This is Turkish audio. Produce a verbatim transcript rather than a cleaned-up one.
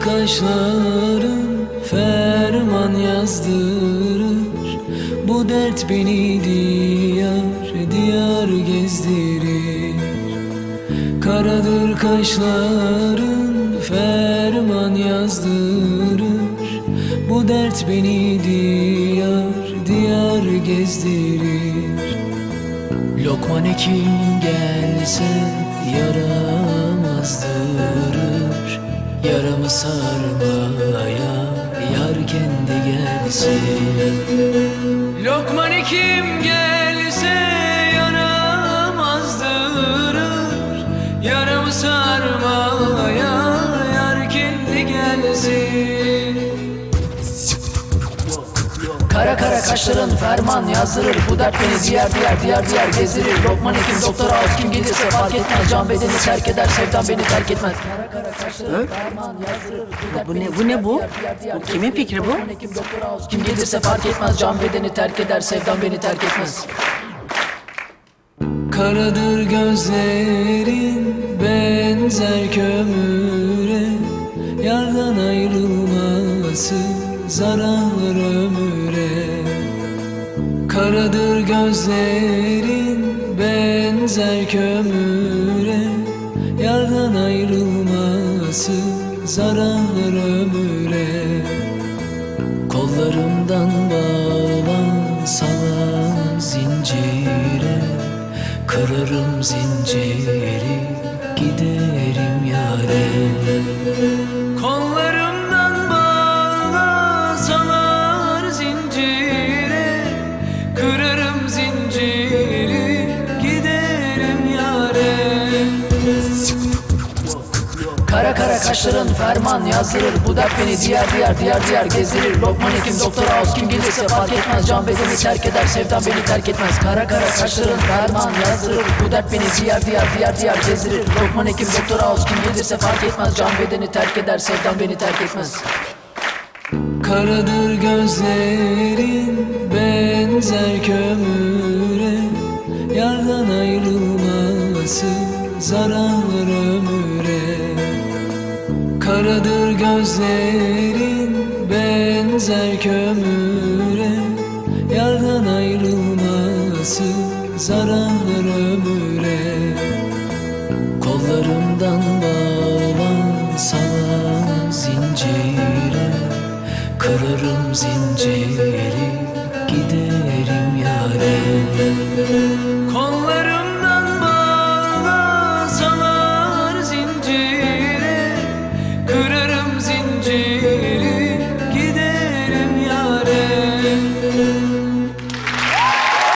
kaşların ferman yazdırır. Bu dert beni diyar diyar gezdirir. Karadır kaşların ferman yazdırır. Bu dert beni diyar diyar gezdirir. Lokman Hekim gelse yaram azdırır. Yaramı sarmaya yar kendi gelsin. Lokman Hekim gelse yaram azdırır. Yaramı sarmaya yar kendi gelsin. Kara kara kaşların ferman yazdırır. Bu dert beni diğer diğer diğer diğer gezdirir. Lokman Hekim doktor ağız kim gelirse fark etmez. Can bedeni terk eder, sevdan beni terk etmez. Kara kara kaşların ferman yazdırır. Bu ne bu ne bu? Bu kimin fikri bu? Lokman Hekim doktor ağız kim gelirse fark etmez. Can bedeni terk eder, sevdan beni terk etmez. Karadır gözlerin benzer kömüre. Yardan ayrılması zarar ömüre. Karadır gözlerin benzer kömüre. Yardan ayrılması zarar ömüre. Kollarımdan bağlansalar zincire. Kırarım zinciri, giderim yâre. Kollarımdan bağlasalar zincire. Kırarım zinciri, giderim yâre. Kara kara kaşların ferman yazdırır. Bu dert beni diğer diğer diğer diğer gezdirir. Lokman Hekim doktor ağız kim gelirse fark etmez. Can bedeni terk eder, sevdan beni terk etmez. Kara kara kaşların ferman yazdırır. Bu dert beni diğer diğer diğer diğer gezdirir. Lokman Hekim doktor ağız kim gelirse fark etmez. Can bedeni terk eder, sevdan beni terk etmez. Karadır gözlerin benzer kömüre. Yardan ayrılması zarar ömüre. Karadır gözlerin benzer kömüre. Yardan ayrılması zarar ömüre. Kollarımdan bağlansalar zincire. Kırarım zinciri, giderim yâre.